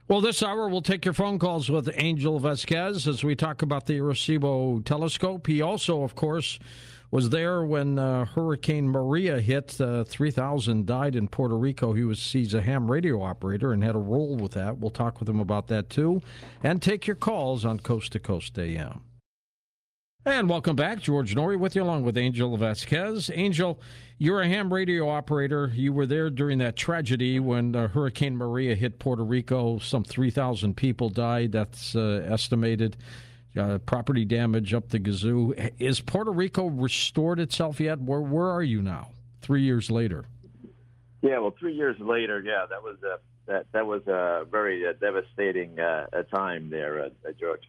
Well, this hour we'll take your phone calls with Angel Vasquez as we talk about the Arecibo telescope. He also, of course, was there when Hurricane Maria hit. 3,000 died in Puerto Rico. He's a ham radio operator and had a role with that. We'll talk with him about that, too, and take your calls on Coast to Coast AM. And welcome back. George Noory with you along with Angel Vasquez. Angel, you're a ham radio operator. You were there during that tragedy when Hurricane Maria hit Puerto Rico. Some 3,000 people died. That's estimated. Property damage up the gazoo. Is Puerto Rico restored itself yet? Where are you now, 3 years later? Yeah, well, 3 years later, that was a very devastating time there, George.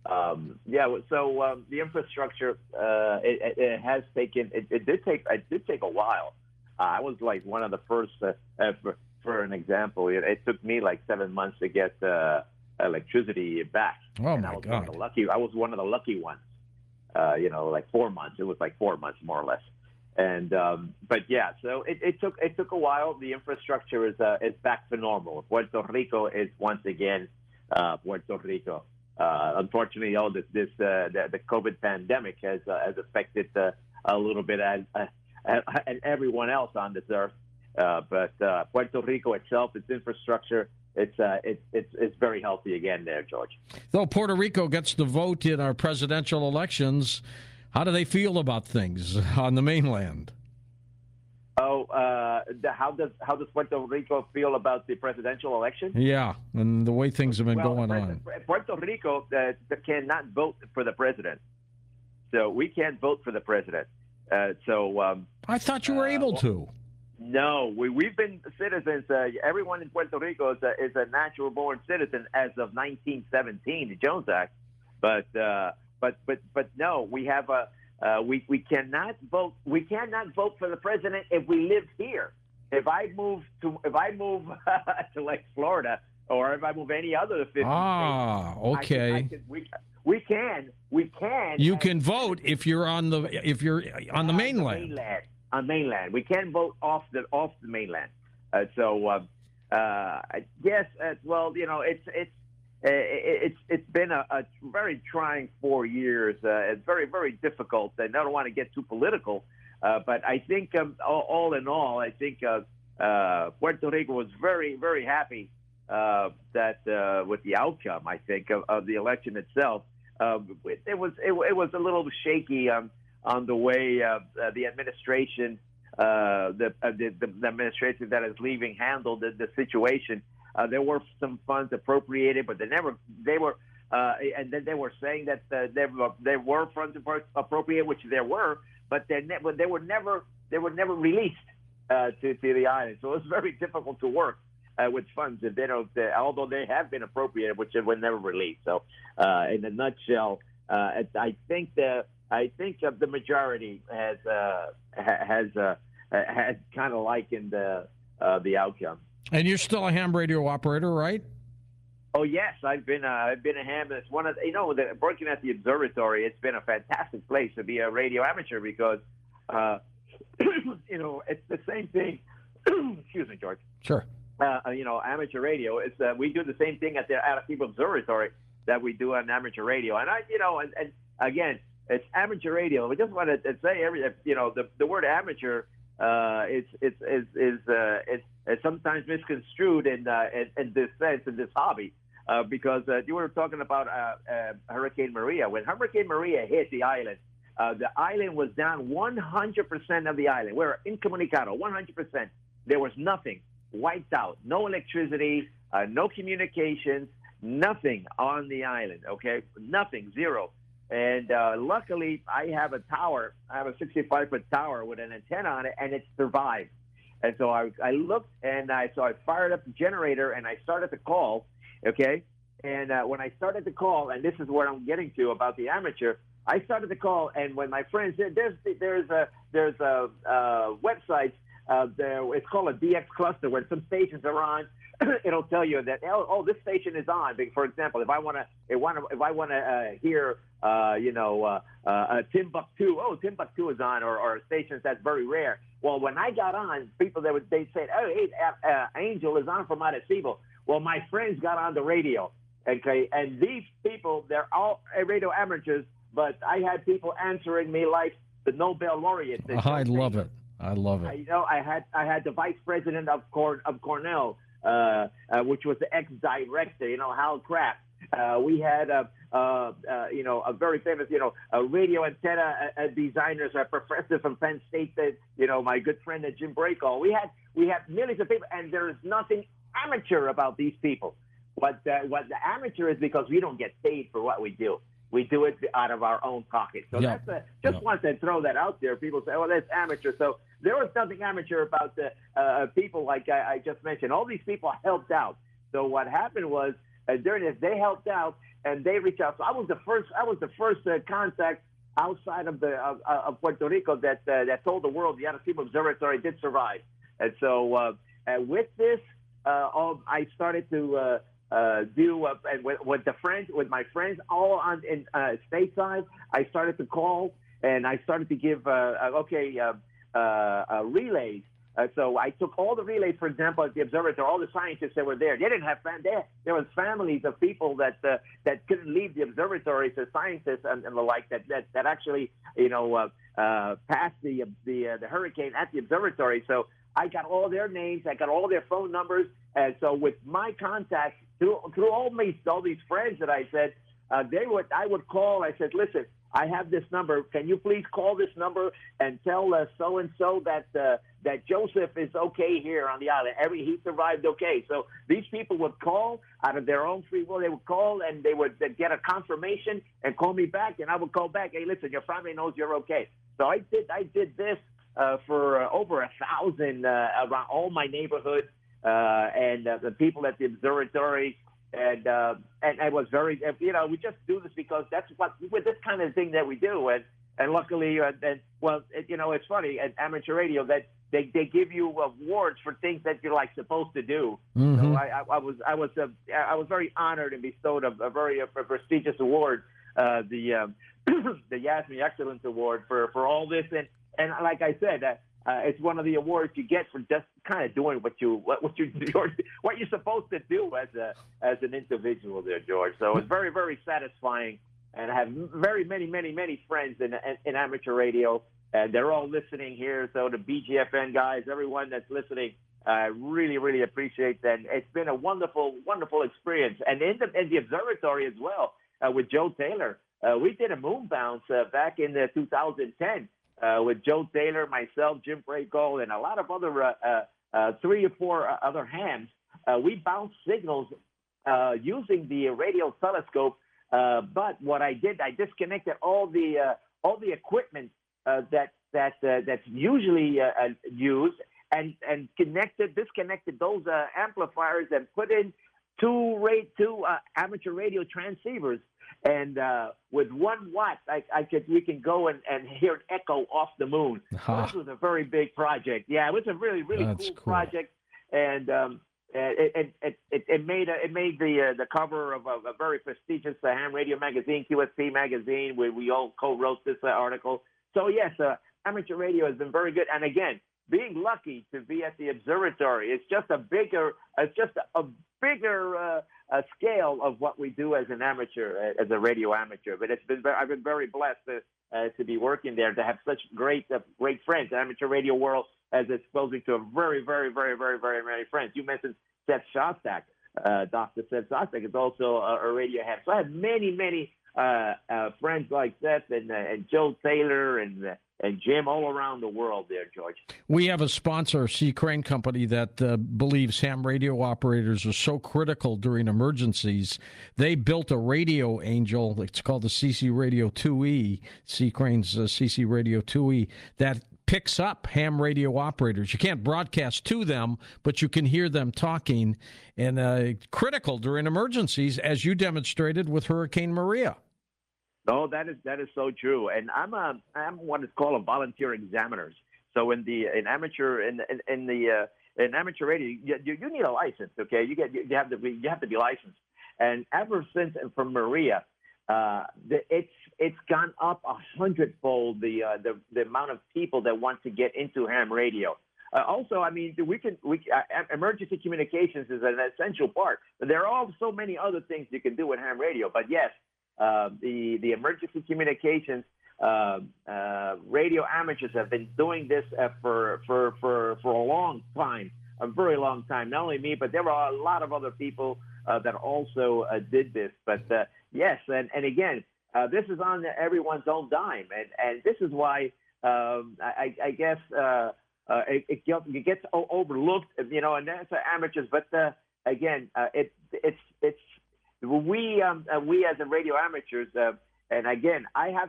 So the infrastructure it has taken. It did take a while. I was like one of the first. For an example, it took me like 7 months to get electricity back. Oh and my God! I was one of the lucky ones. Like 4 months. It was like 4 months more or less. And but yeah, so it took a while. The infrastructure is back to normal. Puerto Rico is once again Puerto Rico. Unfortunately, the COVID pandemic has affected a little bit and everyone else on this earth. But Puerto Rico itself, its infrastructure, it's very healthy again there, George. Though Puerto Rico gets to vote in our presidential elections, how do they feel about things on the mainland? How does Puerto Rico feel about the presidential election? Yeah, and the way things have been going on. Puerto Rico cannot vote for the president, so we can't vote for the president. I thought you were able to. No, we've been citizens. Everyone in Puerto Rico is a natural-born citizen as of 1917, the Jones Act. But no, we have a. We cannot vote. We cannot vote for the president if we live here. If I move to like Florida, or if I move any other 50 states. Okay. We can. You can vote if you're on the mainland. On mainland, we can't vote off the mainland. Yes. Well, it's been a very trying 4 years. It's very, very difficult. And I don't want to get too political, but I think all in all, I think Puerto Rico was very, very happy that with the outcome. I think of the election itself. It was a little shaky on the way the administration, the administration that is leaving, handled the situation. There were some funds appropriated, but and then they were saying that there were funds appropriated, which there were, but they were never released to the island. So it was very difficult to work with funds if they don't, although they have been appropriated, which were never released. So in a nutshell, I think the majority has kind of likened the outcome. And you're still a ham radio operator, right? Oh yes, I've been a ham. It's one of working at the observatory. It's been a fantastic place to be a radio amateur because it's the same thing. Excuse me, George. Sure. Amateur radio is we do the same thing at the Arecibo Observatory that we do on amateur radio, and and again, it's amateur radio. We just want to say the word amateur it's sometimes misconstrued in this sense, in this hobby, because you were talking about Hurricane Maria. When Hurricane Maria hit the island was down 100% of the island. We're incommunicado, 100%. There was nothing, wiped out, no electricity, no communications, nothing on the island. Okay, nothing, zero. And luckily, I have a tower. I have a 65-foot tower with an antenna on it, and it survived. And so I looked, and I fired up the generator, and I started to call, okay? And when I started to call, and this is what I'm getting to about the amateur, I started to call, and when my friend said, there's a website there, it's called a DX cluster, where some stations are on. It'll tell you that this station is on. For example, if I want to hear Timbuktu, Timbuktu is on, or stations that's very rare. Well, when I got on, people they said, "Oh, hey, Angel is on from Arecibo." Well, my friends got on the radio, okay, and these people, they're all radio amateurs, but I had people answering me like the Nobel laureate. I love it. I love it. I had the vice president of Cornell, which was the ex-director, Hal Kraft. We had a very famous, radio antenna designers, a professor from Penn State, my good friend Jim Breakall. We have millions of people, and there is nothing amateur about these people. What the amateur is, because we don't get paid for what we do. We do it out of our own pocket. So that's wanted to throw that out there. People say, "Oh, that's amateur." So there was nothing amateur about the people like I just mentioned. All these people helped out. So what happened was during this, they helped out and they reached out. So I was the first contact outside of Puerto Rico that told the world the Arecibo Observatory did survive. And so with this, I started to do with my friends all on in stateside. I started to call and I started to give relays. So I took all the relays, for example, at the observatory, all the scientists that were there. They didn't have there was families of people that couldn't leave the observatory, so scientists and the like that actually passed the hurricane at the observatory. So I got all their names, I got all their phone numbers, and so with my contacts through all these friends that I said, I would call. I said, listen, I have this number. Can you please call this number and tell so and so that Joseph is okay here on the island? He survived okay. So these people would call out of their own free will. They would call and they would get a confirmation and call me back, and I would call back. Hey, listen, your family knows you're okay. So I did this for over 1,000 around all my neighborhoods and the people at the observatory. And I was very, we just do this because that's with this kind of thing that we do. And luckily, it's funny at amateur radio that they give you awards for things that you're supposed to do. Mm-hmm. So I was very honored and bestowed a very prestigious award, the Yasmin Excellence Award for all this. And like I said, it's one of the awards you get for just kind of doing what you're supposed to do as an individual there, George. So it's very, very satisfying, and I have very many friends in amateur radio, and they're all listening here. So the BGFN guys, everyone that's listening, I really appreciate that. It's been a wonderful experience, and in the observatory as well with Joe Taylor. We did a moon bounce back in 2010. With Joe Taylor, myself, Jim Breakall, and a lot of other 3 or 4 other hams. We bounced signals using the radio telescope. But what I did, I disconnected all the equipment that's usually used, and disconnected those amplifiers and put in two amateur radio transceivers. And with 1 watt, we can go and hear an echo off the moon. So this was a very big project. Yeah, it was a really cool project, and it made the cover of a very prestigious ham radio magazine, QSP magazine, where we all co-wrote this article. So yes, amateur radio has been very good. And again, being lucky to be at the observatory, it's just a bigger scale of what we do as an amateur, as a radio amateur. But I've been very blessed to be working there, to have such great friends. The amateur radio world is exposing to a very many friends. You mentioned Seth Shostak. Dr. Seth Shostak is also a radio ham. So I have many friends like Seth and Joe Taylor and Jim all around the world there, George. We have a sponsor, C. Crane Company, that believes ham radio operators are so critical during emergencies. They built a radio angel. It's called the CC Radio 2E, C. Crane's CC Radio 2E, that picks up ham radio operators. You can't broadcast to them, but you can hear them talking, and critical during emergencies, as you demonstrated with Hurricane Maria. Oh, that is so true. And I'm what is called a volunteer examiners. So in amateur radio, you need a license. Okay, you have to be licensed. And ever since from Maria, it's gone up 100-fold the amount of people that want to get into ham radio. Also, I mean, emergency communications is an essential part. There are so many other things you can do with ham radio, but yes, the emergency communications radio amateurs have been doing this for a long time, a very long time. Not only me, but there are a lot of other people that also did this. But yes, and again, this is on everyone's own dime, and this is why I guess. It gets overlooked, you know, and that's amateurs. But again, it's we as the radio amateurs, and again,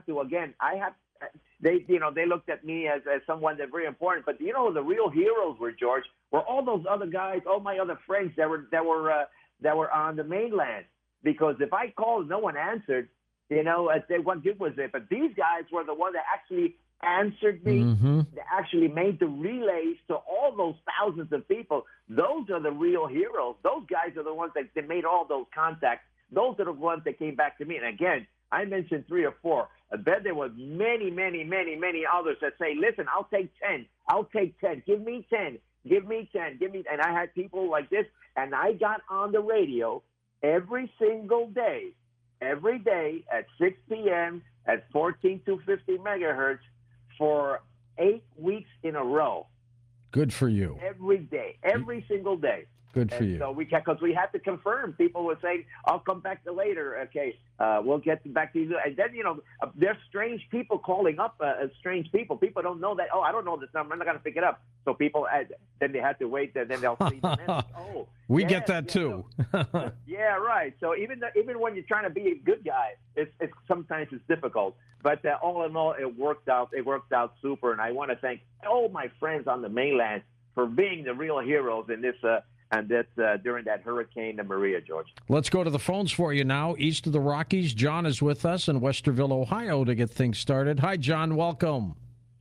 they looked at me as someone that's very important. But you know, the real heroes were, George, were all those other guys, all my other friends that were on the mainland. Because if I called, no one answered. You know, what good was it? But these guys were the ones that actually answered me. Mm-hmm. They actually made the relays to all those thousands of people. Those are the real heroes. Those guys are the ones that made all those contacts. Those are the ones that came back to me. And again, I mentioned 3 or 4. I bet there were many, many, many, many others that say, listen, I'll take 10. I'll take 10. Give me 10. Give me 10. Give me. And I had people like this. And I got on the radio every single day, every day at 6 p.m. at 14,250 megahertz for 8 weeks in a row. Good for you. Every day, every single day. Good for you. So because we had to confirm. People were saying, "I'll come back to later." Okay, we'll get back to you. And then there's strange people calling up. Strange people. People don't know that. Oh, I don't know this number. I'm not going to pick it up. So people then they have to wait. And then they'll see the message. Oh, we get that too. So, yeah, right. So even when you're trying to be a good guy, it's sometimes it's difficult. But all in all, it worked out. It worked out super. And I want to thank all my friends on the mainland for being the real heroes in this. And that's during that Hurricane Maria, George. Let's go to the phones for you now. East of the Rockies, John is with us in Westerville, Ohio, to get things started. Hi, John. Welcome.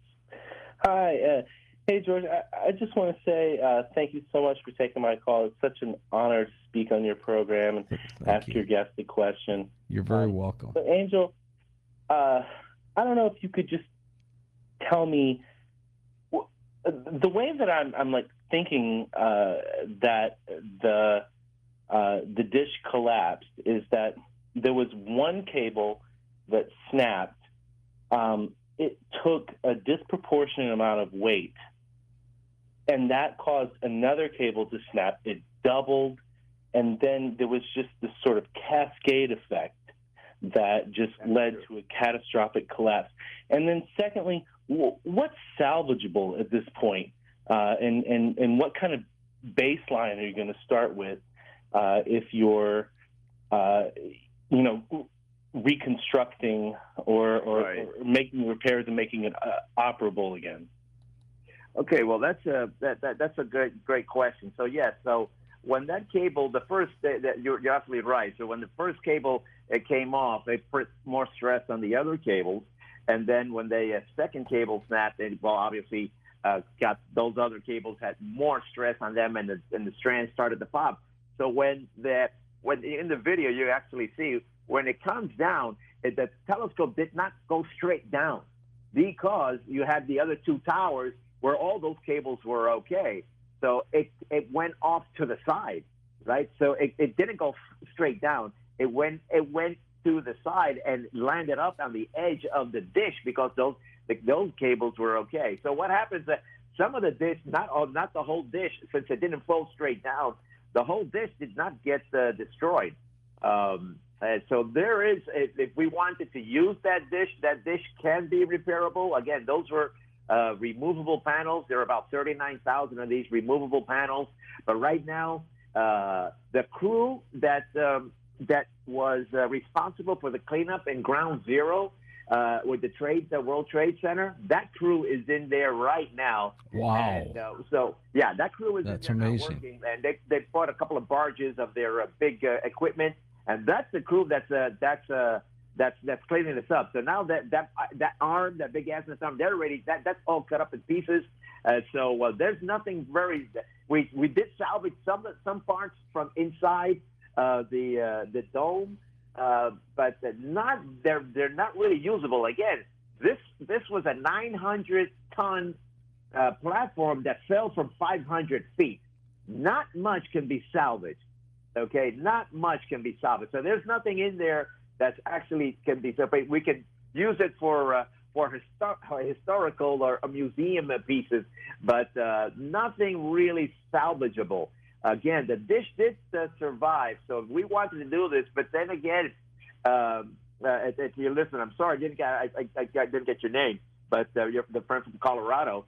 Hi. Hey, George. I just want to say thank you so much for taking my call. It's such an honor to speak on your program and ask your guest a question. You're very welcome. But Angel, I don't know if you could just tell me the way that I'm like thinking that the dish collapsed is that there was one cable that snapped. It took a disproportionate amount of weight, and that caused another cable to snap. It doubled, and then there was just this sort of cascade effect that just led to a catastrophic collapse. And then secondly, what's salvageable at this point? And what kind of baseline are you going to start with if you're, reconstructing or making repairs and making it operable again? Okay, well that's a great question. So yes, so when that cable, the first you're absolutely right. So when the first cable came off, they put more stress on the other cables, and then when the second cable snapped, obviously. Got those other cables had more stress on them, and the strands started to pop. So when in the video you actually see when it comes down, the telescope did not go straight down because you had the other 2 towers where all those cables were okay. So it went off to the side, right? So it didn't go straight down. It went to the side and landed up on the edge of the dish because those cables were okay. So what happens that some of the dish, not the whole dish, since it didn't fall straight down, the whole dish did not get destroyed. So there is, if we wanted to use that dish can be repairable. Again, those were removable panels. There are about 39,000 of these removable panels. But right now, the crew that was responsible for the cleanup in Ground Zero, with the World Trade Center, that crew is in there right now. Wow! And, that crew is That's in there amazing. working, and they bought a couple of barges of their big equipment, and that's the crew that's cleaning this up. So now that arm, that big ass arm, they're ready. That's all cut up in pieces. So there's nothing very. We did salvage some parts from inside the dome. But they're not really usable. Again, this was a 900-ton platform that fell from 500 feet. Not much can be salvaged. Okay, not much can be salvaged. So there's nothing in there that's actually can be separated. We can use it for historical or museum pieces, but nothing really salvageable. Again, the dish did survive, so we wanted to do this, but then again, if you listen, I'm sorry, I didn't get your name, but you're the friend from Colorado.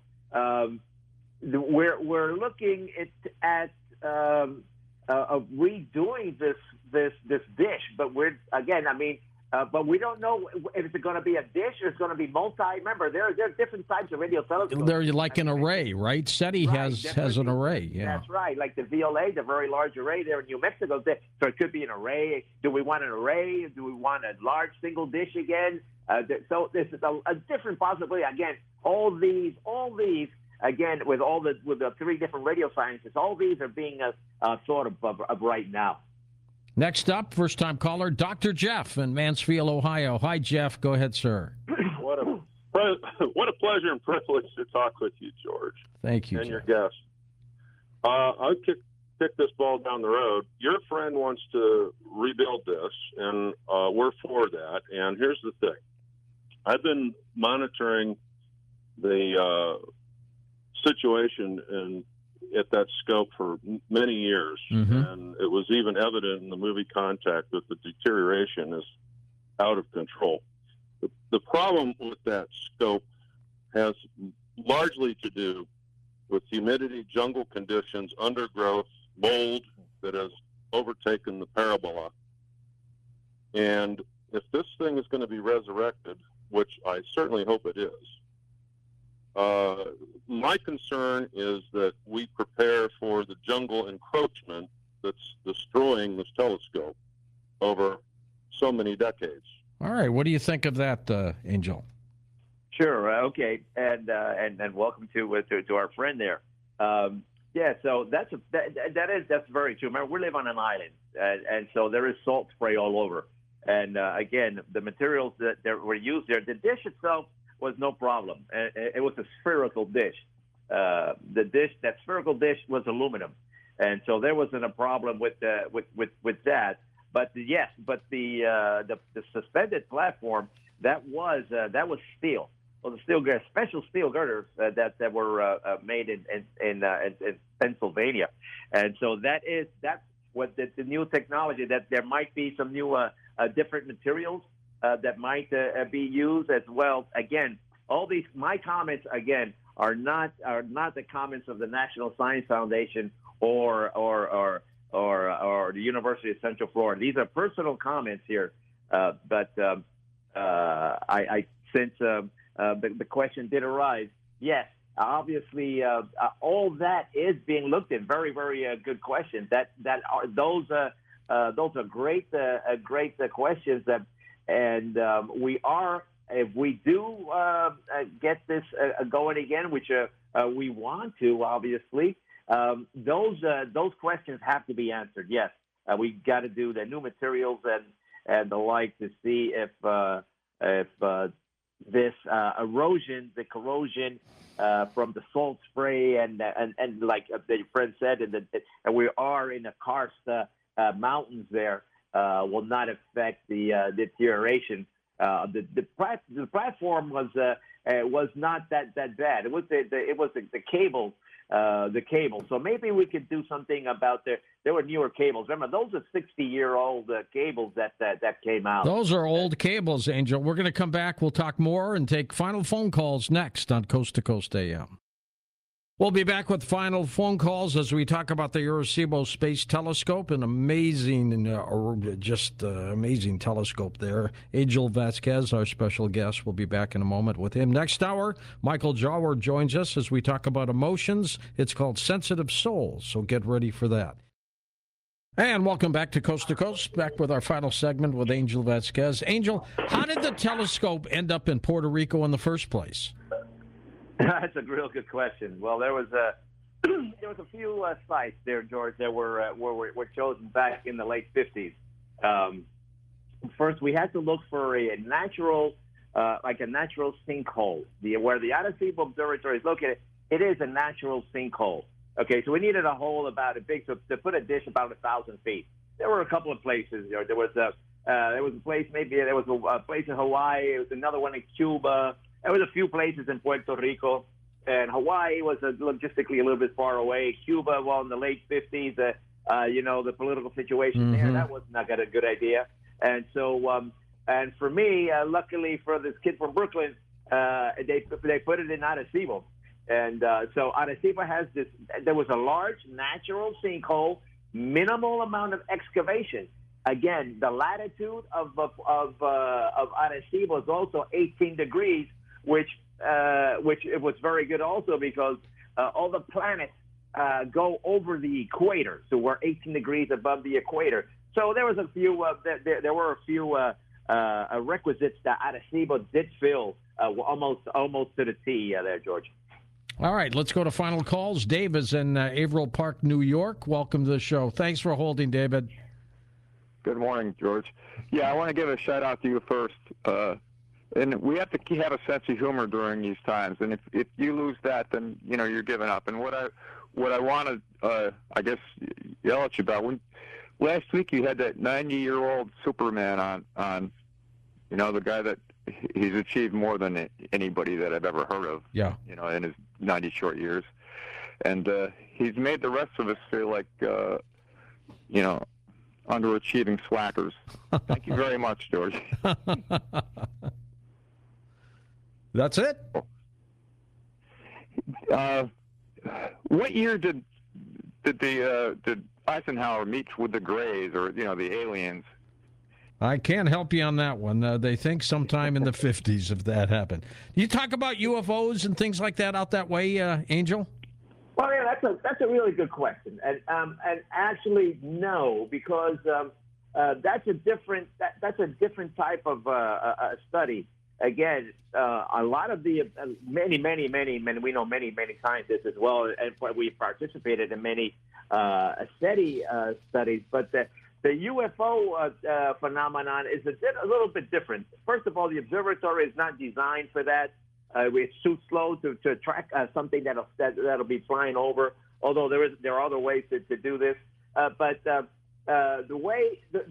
We're looking at of redoing this dish, but but we don't know if it's going to be a dish or it's going to be multi. Remember, there are different types of radio telescopes. They're like an array, right? SETI has an array. Yeah, that's right. Like the VLA, the Very Large Array there in New Mexico. So it could be an array. Do we want an array? Do we want a large single dish again? So this is a different possibility. Again, all these. Again, with the three different radio sciences, all these are being thought of right now. Next up, first-time caller, Dr. Jeff in Mansfield, Ohio. Hi, Jeff. Go ahead, sir. What a pleasure and privilege to talk with you, George. Thank you, and Jeff. your guest. I'll kick this ball down the road. Your friend wants to rebuild this, and we're for that. And here's the thing. I've been monitoring the situation at that scope for many years, and it was even evident in the movie Contact that the deterioration is out of control. The problem with that scope has largely to do with humidity, jungle conditions, undergrowth, mold that has overtaken the parabola. And if this thing is going to be resurrected, which I certainly hope it is, my concern is that we prepare for the jungle encroachment that's destroying this telescope over so many decades. All right, what do you think of that, Angel? Sure. Okay, and welcome to our friend there. Yeah, so that's very true. Remember, we live on an island, and so there is salt spray all over. And again, the materials that were used there, the dish itself was no problem. It was a spherical dish. That spherical dish was aluminum, and so there wasn't a problem with that. But yes, the suspended platform that was steel. Well, the special steel girders that were made in Pennsylvania, and so that's what the new technology, that there might be some new different materials that might be used as well. Again, all these my comments again are not the comments of the National Science Foundation or the University of Central Florida. These are personal comments here, but since the question did arise, yes, obviously all that is being looked at. Very, very good question. Those are great questions. And we are, if we do get this going again, which we want to, obviously, those questions have to be answered. Yes, we got to do the new materials and the like to see if this erosion, the corrosion from the salt spray, and like the friend said, and we are in the karst mountains there, will not affect the deterioration. The platform was not that bad. It was the cables. So maybe we could do something about there were newer cables. Remember, those are 60-year-old cables that came out. Those are old cables, Angel. We're going to come back. We'll talk more and take final phone calls next on Coast to Coast AM. We'll be back with final phone calls as we talk about the Arecibo Space Telescope, an amazing, amazing telescope there. Angel Vasquez, our special guest, will be back in a moment with him. Next hour, Michael Jauer joins us as we talk about emotions. It's called Sensitive Souls, so get ready for that. And welcome back to Coast, back with our final segment with Angel Vasquez. Angel, how did the telescope end up in Puerto Rico in the first place? That's a real good question. Well, there was a few sites there, George, that were chosen back in the late 50s. First, we had to look for a natural sinkhole, where the Arecibo Observatory is located. it is a natural sinkhole. Okay, so we needed a hole about a big to put a dish about 1,000 feet. There were a couple of places. There was a place, maybe there was a place in Hawaii. There was another one in Cuba. There was a few places in Puerto Rico. And Hawaii was logistically a little bit far away. Cuba, well, in the late 50s, the political situation there, that was not a good idea. And so, and for me, luckily for this kid from Brooklyn, they put it in Arecibo. And so Arecibo has this, there was a large natural sinkhole, minimal amount of excavation. Again, the latitude of Arecibo is also 18 degrees, which it was very good also because all the planets go over the equator. So we're 18 degrees above the equator. So there was a few, there were a few requisites that Arecibo did fill almost to the T there, George. All right, let's go to final calls. Dave is in Averill Park, New York. Welcome to the show. Thanks for holding, David. Good morning, George. Yeah, I want to give a shout out to you first. And we have to have a sense of humor during these times. And if you lose that, then you're giving up. And what I want to I guess yell at you about, last week you had that 90-year-old Superman on the guy that he's achieved more than anybody that I've ever heard of. Yeah. In his 90 short years, and he's made the rest of us feel like underachieving slackers. Thank you very much, George. That's it? What year did Eisenhower meet with the Greys or the aliens? I can't help you on that one. They think sometime in the 50s if that happened. You talk about UFOs and things like that out that way, Angel? Well, yeah, that's a really good question, and actually no, because that's a different type of study. Again, a lot of the many we know many scientists as well, and we've participated in many SETI studies, but the UFO phenomenon is a little bit different. First of all, the observatory is not designed for that. It's too slow to track something that'll be flying over. Although there are other ways to do this, but the way the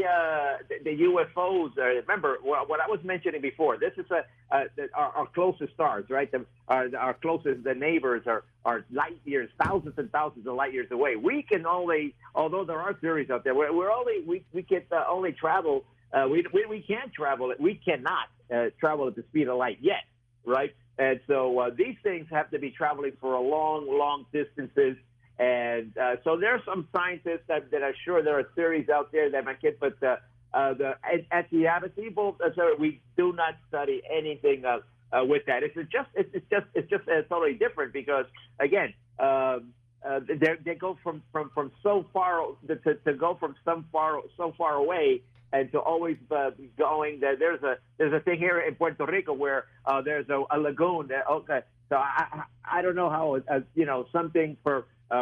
UFOs. Remember what I was mentioning before. This is our closest stars, right? Our closest neighbors are light years, thousands and thousands of light years away. We can only, although there are theories out there, we can only travel. We can't travel. We cannot travel at the speed of light yet, right? And so these things have to be traveling for a long distances. And so there are some scientists that are sure there are theories out there that might get, but at the Arecibo, we do not study anything with that. It's just totally different because again, they go from so far to go from so far away. And to always be going, there's a thing here in Puerto Rico where there's a lagoon. Okay, so I don't know how something from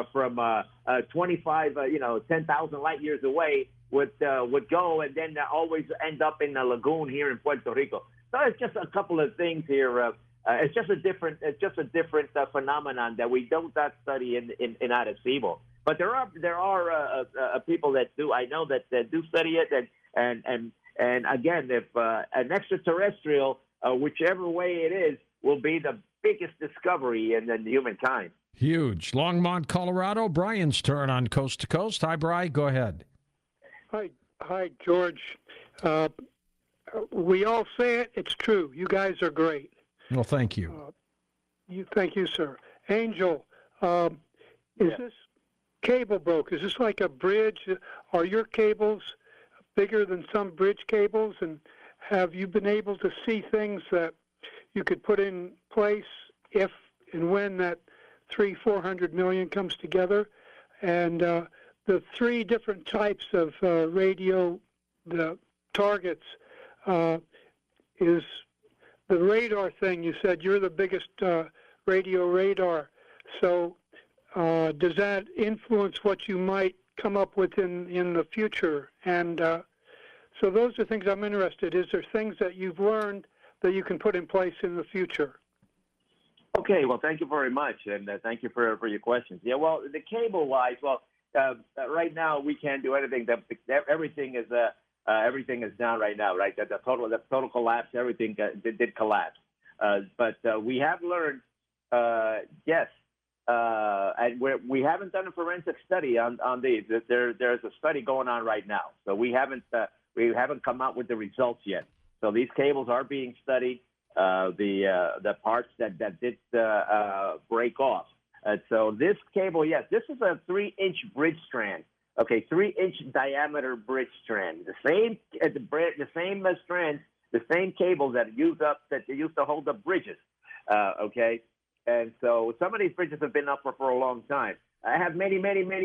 25 10,000 light years away would go and then always end up in a lagoon here in Puerto Rico. So it's just a couple of things here. It's just a different phenomenon that we don't study in Arecibo. But there are people that do. I know that do study it and again, if an extraterrestrial, whichever way it is, will be the biggest discovery in humankind. Huge. Longmont, Colorado. Brian's turn on Coast to Coast. Hi, Brian. Go ahead. Hi, George. We all say it. It's true. You guys are great. Well, thank you. Thank you, sir. Angel, is this cable broke? Is this like a bridge? Are your cables bigger than some bridge cables? And have you been able to see things that you could put in place if and when that 300-400 million comes together? And the three different types of radio, the targets, is the radar thing. You said you're the biggest radio radar. So does that influence what you might come up with in the future? And so those are things I'm interested in. Is there things that you've learned that you can put in place in the future? Okay, well, thank you very much, and thank you for your questions. Yeah, well, the cable-wise, right now we can't do anything. Everything is down right now, right? The total collapse, everything did collapse. But we have learned, yes, and we haven't done a forensic study on these. There's a study going on right now, so we haven't come out with the results yet. So these cables are being studied. The parts that did break off. So this cable, yes, this is a 3-inch bridge strand. Okay, 3-inch diameter bridge strand. The same strands, the same cables that they used to hold up bridges. Okay, and so some of these bridges have been up for a long time. I have many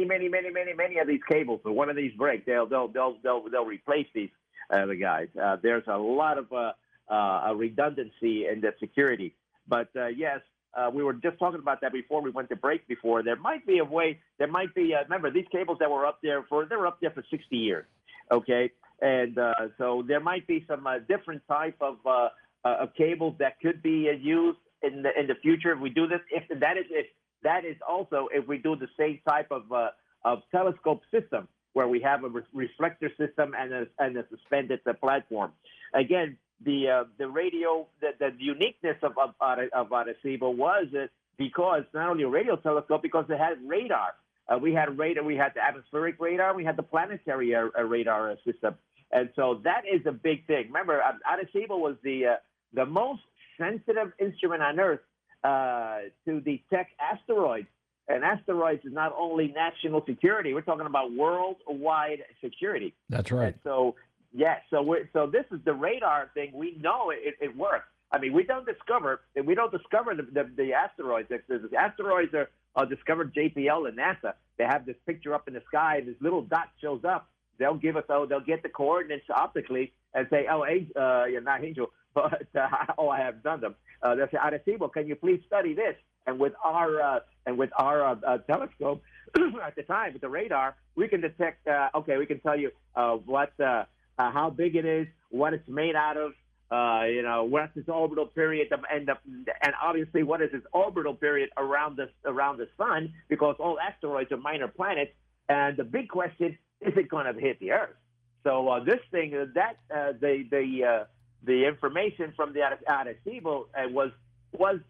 of these cables. So one of these break, they'll replace these the guys. There's a lot of a redundancy in the security. But yes, we were just talking about that before we went to break. Before there might be a way. There might be. Remember, these cables that were up there for 60 years. Okay, and so there might be some different type of cables that could be used in the future if we do this. If that is also if we do the same type of telescope system where we have a reflector system and a suspended platform. Again, the radio, the uniqueness of Arecibo was because not only a radio telescope, because it had radar. We had radar. We had the atmospheric radar. We had the planetary radar system, and so that is a big thing. Remember, Arecibo was the most sensitive instrument on Earth to detect asteroids. And asteroids is not only national security; we're talking about worldwide security. That's right. And so. Yes, so this is the radar thing. We know it works. I mean, we don't discover the asteroids. The asteroids are discovered JPL and NASA. They have this picture up in the sky, and this little dot shows up. They'll get the coordinates optically and say, you're not Angel, but I have done them. They'll say, Arecibo, can you please study this? And with our telescope at the time with the radar, we can detect. We can tell you how big it is, what it's made out of, what's its orbital period, and obviously what is its orbital period around the sun, because all asteroids are minor planets. And the big question is it going to hit the Earth? So this thing, the information from the Arecibo was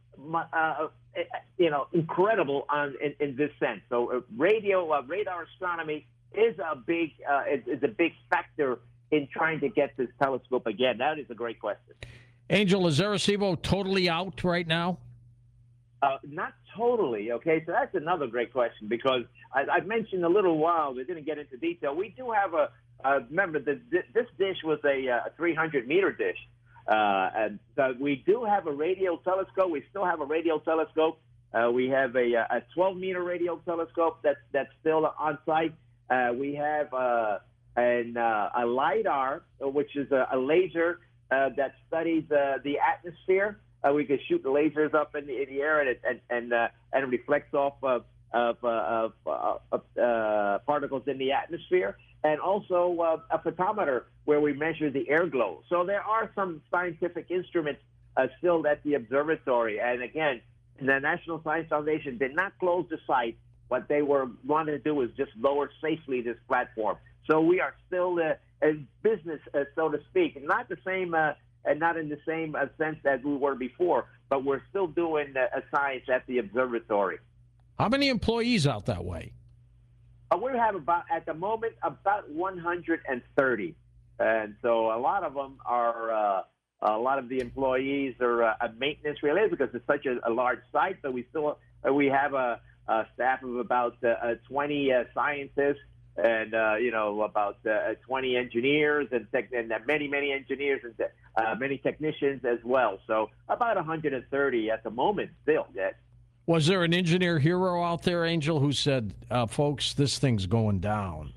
incredible in this sense. So radar astronomy is a big factor in trying to get this telescope again. That is a great question. Angel, is Arecibo totally out right now? Not totally. Okay, so that's another great question, because I mentioned a little while, we didn't get into detail. We do have remember, this dish was a 300-meter dish. And so we do have a radio telescope. We still have a radio telescope. We have a 12-meter radio telescope that's still on site. We have a LIDAR, which is a laser that studies the atmosphere. We can shoot the lasers up in the air, and it reflects off of particles in the atmosphere. And also a photometer where we measure the air glow. So there are some scientific instruments still at the observatory. And again, the National Science Foundation did not close the site. What they wanted to do was just lower safely this platform. So we are still in business, so to speak. Not the same, and not in the same sense as we were before, but we're still doing science at the observatory. How many employees out that way? We have at the moment about 130, and so a lot of them are a lot of the employees are maintenance related, because it's such a large site. But we have a staff of about 20 scientists, and about 20 engineers and many engineers and many technicians as well. So about 130 at the moment still. Yes. Was there an engineer hero out there, Angel, who said, folks, this thing's going down?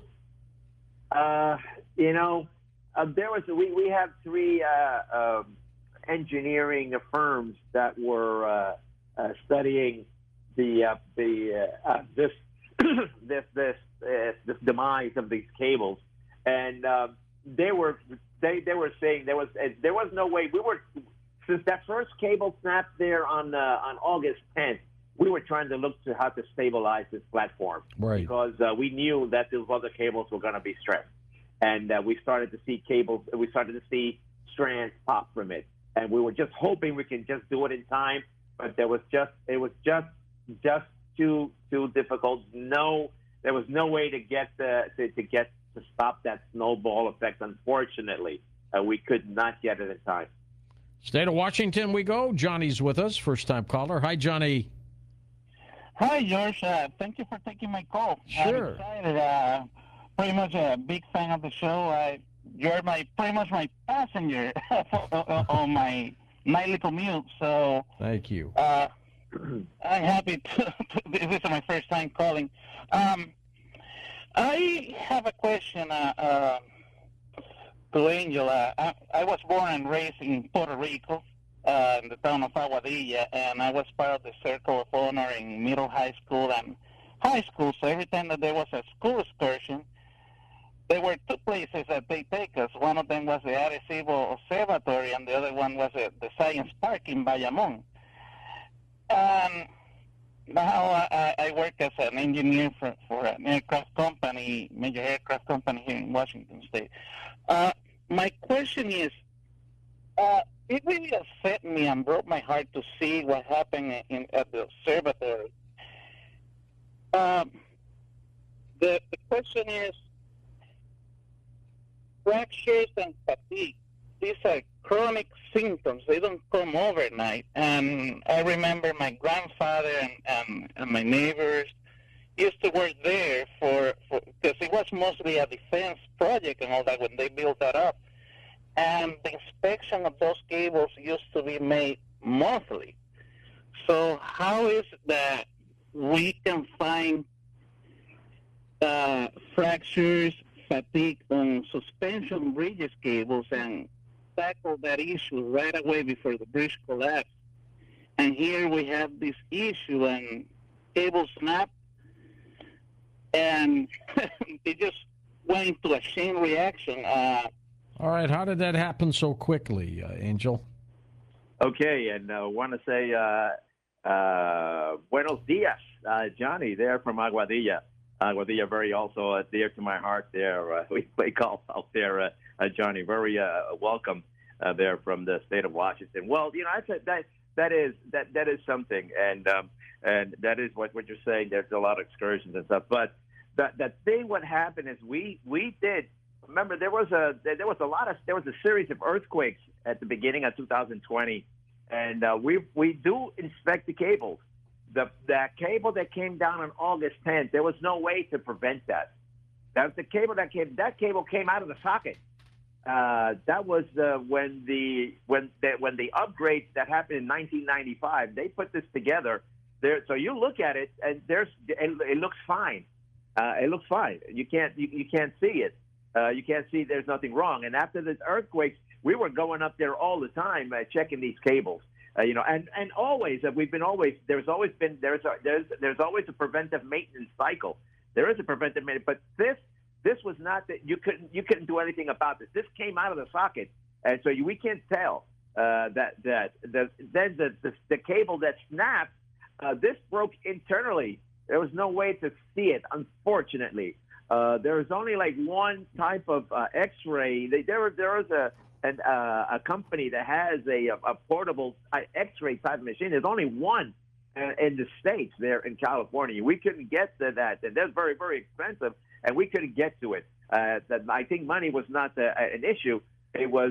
There was. We have three engineering firms that were studying this demise of these cables, and they were saying there was no way. since that first cable snapped there on August 10th, we were trying to look to how to stabilize this platform, Right. Because we knew that those other cables were going to be stressed, and we started to see strands pop from it, and we were just hoping we can just do it in time, but it was just too difficult. No, there was no way to stop that snowball effect. Unfortunately, we could not get it in time. State of Washington we go. Johnny's with us, first-time caller. Hi, Johnny. Hi, George. Thank you for taking my call. Sure. I'm excited. Pretty much a big fan of the show. You're pretty much my passenger on my nightly commute. So Thank you. I'm happy this is my first time calling. I have a question to Angel. I was born and raised in Puerto Rico, in the town of Aguadilla, and I was part of the Circle of Honor in middle high school and high school. So every time that there was a school excursion, there were two places that they take us. One of them was the Arecibo Observatory, and the other one was the Science Park in Bayamón. Now I work as an engineer for an aircraft company, major aircraft company here in Washington State. My question is, it really upset me and broke my heart to see what happened at the observatory. The question is, fractures and fatigue, these are chronic symptoms. They don't come overnight. And I remember my grandfather and my neighbors used to work there because it was mostly a defense project and all that when they built that up. And the inspection of those cables used to be made monthly. So how is it that we can find fractures, fatigue on suspension bridges cables and tackle that issue right away before the bridge collapsed? And here we have this issue and cable snap, and it just went into a chain reaction. All right, how did that happen so quickly, Angel? Okay, and I want to say buenos dias, Johnny, there from Aguadilla. Aguadilla, very also dear to my heart there. We play golf out there, Johnny. Very welcome there from the state of Washington. Well, you know, I said that is something, and that is what you're saying. There's a lot of excursions and stuff, but that thing. What happened is we did. Remember, there was a series of earthquakes at the beginning of 2020, and we do inspect the cables. That cable that came down on August 10th, there was no way to prevent that. That was the cable that came out of the socket. That was when the upgrades that happened in 1995. They put this together. There, so you look at it, and it looks fine. It looks fine. You can't see it. You can't see there's nothing wrong. And after the earthquakes, we were going up there all the time checking these cables. And always there's always a preventive maintenance cycle. There is a preventive maintenance, but this was not that you couldn't do anything about this. This came out of the socket, and so we can't tell that the cable that snapped. This broke internally. There was no way to see it, unfortunately. There was only like one type of X-ray. There was a company that has a portable X-ray type of machine. There's only one in the States there in California. We couldn't get to that, and that's very, very expensive, and we couldn't get to it. I think money was not an issue. It was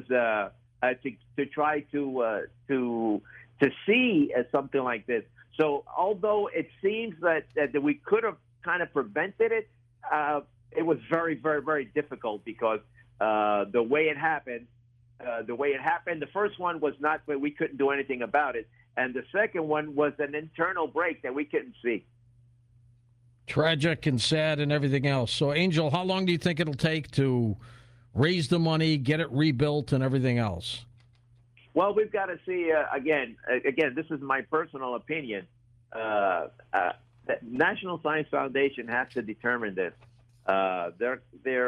to try to see something like this. So although it seems that we could have kind of prevented it, it was very, very, very difficult because the way it happened. The first one was not, but we couldn't do anything about it. And the second one was an internal break that we couldn't see. Tragic and sad and everything else. So, Angel, how long do you think it'll take to raise the money, get it rebuilt, and everything else? Well, we've got to see, again, this is my personal opinion. The National Science Foundation has to determine this.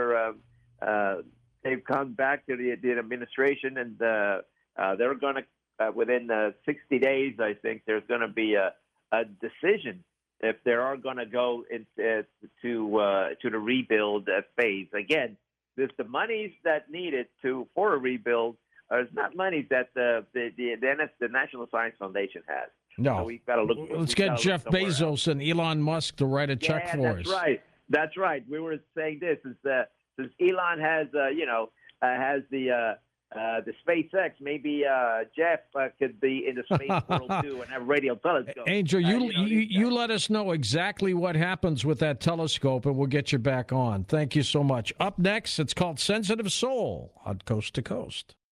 They've come back to the administration, and they're going to within 60 days, I think there's going to be a decision if they are going to go into to the rebuild phase. Again, there's the monies that needed for a rebuild. It's not monies that the National Science Foundation has. No, so we've got to look. Let's get Jeff Bezos and Elon Musk to write a check for us. That's right. We were saying this since Elon has has the SpaceX. Maybe Jeff could be in the space world too and have a radio telescope. Angel, you let us know exactly what happens with that telescope, and we'll get you back on. Thank you so much. Up next, it's called Sensitive Soul on Coast to Coast.